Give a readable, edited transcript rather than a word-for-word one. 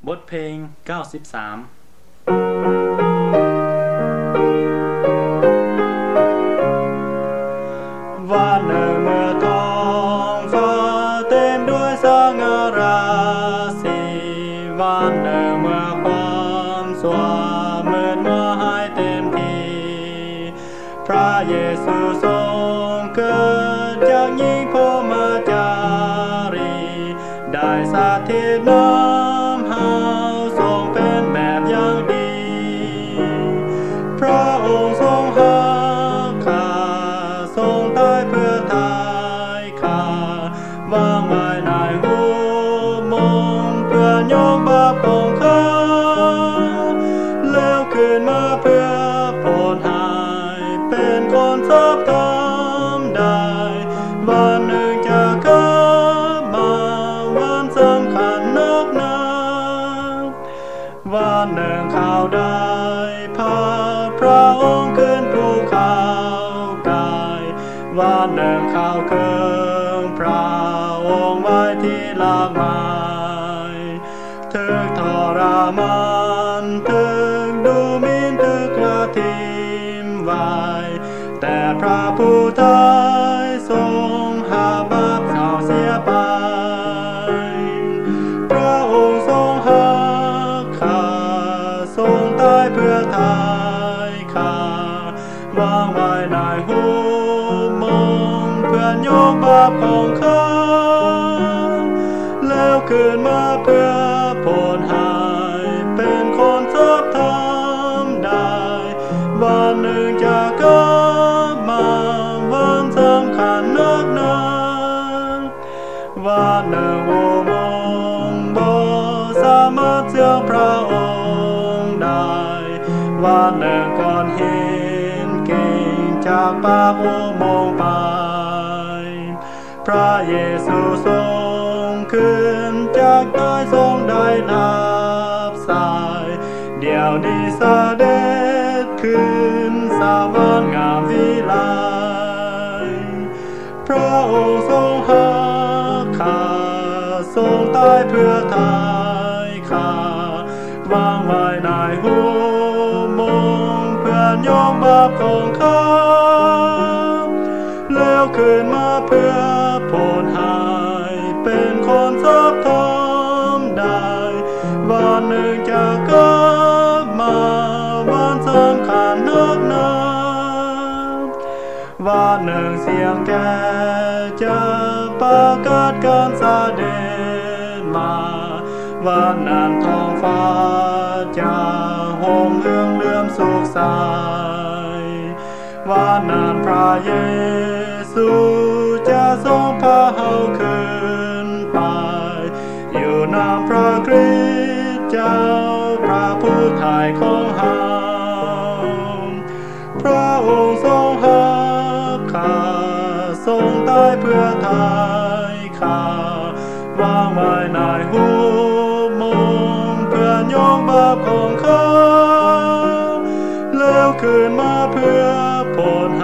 บทเพลง93 วันหนึ่งเมื่อท้องฟ้าเต็มด้วยแสงราศีวันหนึ่งเมื่อความสว่างมืดมัวหายเต็มทีพระเยซูทรงเกิดจากหญิงพรหมจารีได้สาธิตน้ำหาทรงเป็นแบบอย่างดีพระองค์ทรงหาข้าทรงตายเพื่อไทยข้าวางไว้ในหัวมงเพื่อยกบาปของข้าแล้วขึ้นมาเพื่อโปรดให้เป็นคนชอบธรรมได้วันหนึ่งจะกลับมาวันสำคัญนักหนาวันหนึ่งข่าวได้พาพระองค์ขึ้นภูเขาไกลวันหนึ่งข่าวเคืองพระองค์ไว้ที่ลากไม้ถึกทรมานถึกดูหมิ่นถึกกระทิมไว้แต่พระผู้ไทยทรงหาบาปเขาเสียไปพระองค์ทรงหาข้าทรงตายเพื่อไทยข้าวางไว้ในหัวมงเพื่อยกบาปของข้าแล้วขึ้นมาเพื่อโปรดให้เป็นคนชอบธรรมได้วันหนึ่งจะกลับมาวันสำคัญนักหนาวันหนึ่งอุโมงค์บ่สามารถเชื่อพระองค์ได้วันหนึ่งก้อนหินกิ่งจากปากอุโมงค์ไปพระเยซูทรงขึ้นจากตายทรงได้นับสายเดี๋ยวนี้เสด็จขึ้นสวรรค์งามวิไลพระองค์ทรงหาข้าทรงตายเพื่อไทยข้าวางไว้ในหัวมงเพื่อยกบาปของข้าแล้วขึ้นมาเพื่อโปรดให้เป็นคนชอบธรรมได้วันหนึ่งจะกลับมาวันสำคัญนักหนาวันหนึ่งเสียงแก่จะประกาศการเสด็จมาวันนั้นท้องฟ้าจะห่มเหลืองเลื่อมสุขใสวันนั้นพระเยซูจะทรงพาเฮาขึ้นไปอยู่นามพระคริสต์เจ้าพระผู้ไถ่ของเฮาพระองค์ทรงหาข้าทรงตายเพื่อไทยข้าวางไว้ในหัวมงเพื่อยกบาปของข้าแล้วขึ้นมาเพื่อโปรด